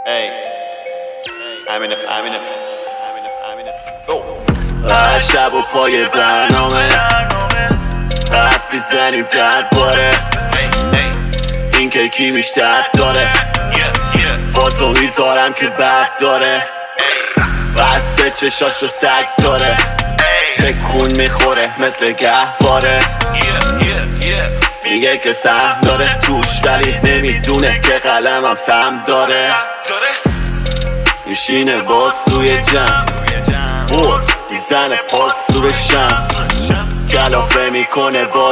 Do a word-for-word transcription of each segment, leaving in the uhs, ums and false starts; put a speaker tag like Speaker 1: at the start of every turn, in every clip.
Speaker 1: Hey, امین اف امین اف امین اف امین اف هر شب و پای برنامه حرف میزنیم درباره این که کی بیشتر داره فازو میذارم که بد داره بسته چشاشو سگ داره تکون میخوره مثل گهواره میگه که سهم داره توش ولی نمیدونه که قلمم سهم داره میشینه باز سوی جمع بود میزنه پاس سور شم کلافه میکنه باز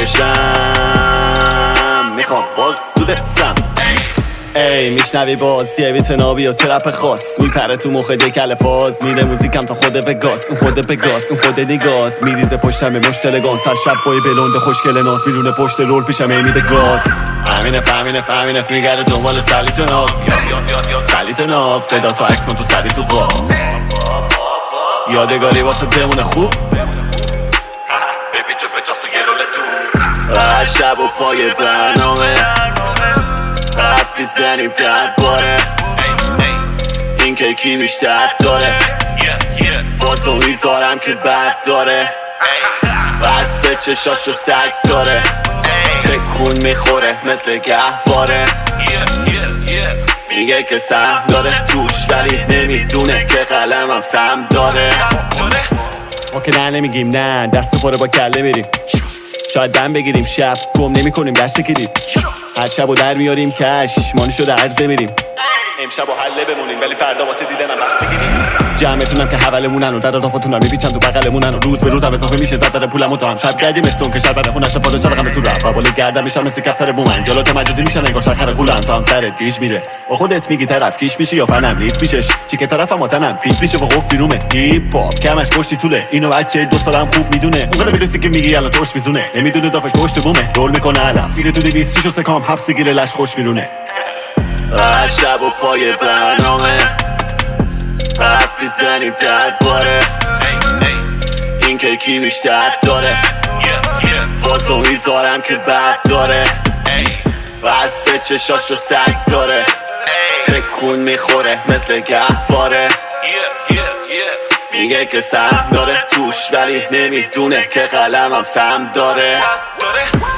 Speaker 1: دودشم میخوام باز دودشم ای میشنوی باز یه بیتنابی و ترپ خاص میپره تو مخ دیکل فاز میده موزیکم تا خود بگاس اون خود بگاس اون خود دیگاز میریزه پشتم مشتلگان سر شب بای بلنده خوشگل ناز میدونه پشت رول پیشم ای میده گاز امین اف امین اف امین اف میگره دنبال سلیت ناب سلیت ناب صدا تا عکس کن تو سری تو خواب یادگاری واسه بمونه خوب بپیچ و پچاق تو گرول تو هر شب و پای برنامه حرف میزنیم درباره این که کی بیشتر داره فازو میذارم که بد داره بسته چشاشو سگ داره تکون میخوره مثل گهواره میگه که سهم داره توش ولی نمیدونه که قلمم سهم داره ما که نه نمیگیم نه دست پاره با کله میریم شاید دم بگیریم شب گم نمی کنیم دست گیریم هر شب و در میاریم کش مانی شده عرضه میریم امشب و حله بمونیم ولی فردا واسه دیدنم وقت بگیریم جمعتونم که حولمونن و در اضافتونم میپیچن تو بغلمونن و روز به روزم اضافه میشه زد داره پولمو تو هم شب گردیم استون که شب بره خونش پادشا رقم تو رب و بالا گردم میشم مثل کفتر بومن جلوت مجازی میشن انگار شخر قولم تا هم سرت گیج میره با خودت میگی طرف کیش میشه یا فنم نیست میشش چی که طرفم وطنم فیت میشه و قفل بیرومه هیپ هاپ کمش پشتی طوله اینو بچه دو سالم خوب میدونه اونقدر میرسی که میگی الان توش میزونه نمیدونه دافش پشت بومه رول میکنه علم میره تو دویست و سکام حبس گیره لش خوش میرونه هر شب و پای برنامه حرف میزنیم درباره این که کی بیشتر داره فازو میذارم که بد داره بسته چشاشو سگ داره تکون میخوره مثل گهواره میگه که سهم داره توش ولی نمیدونه که قلمم سهم داره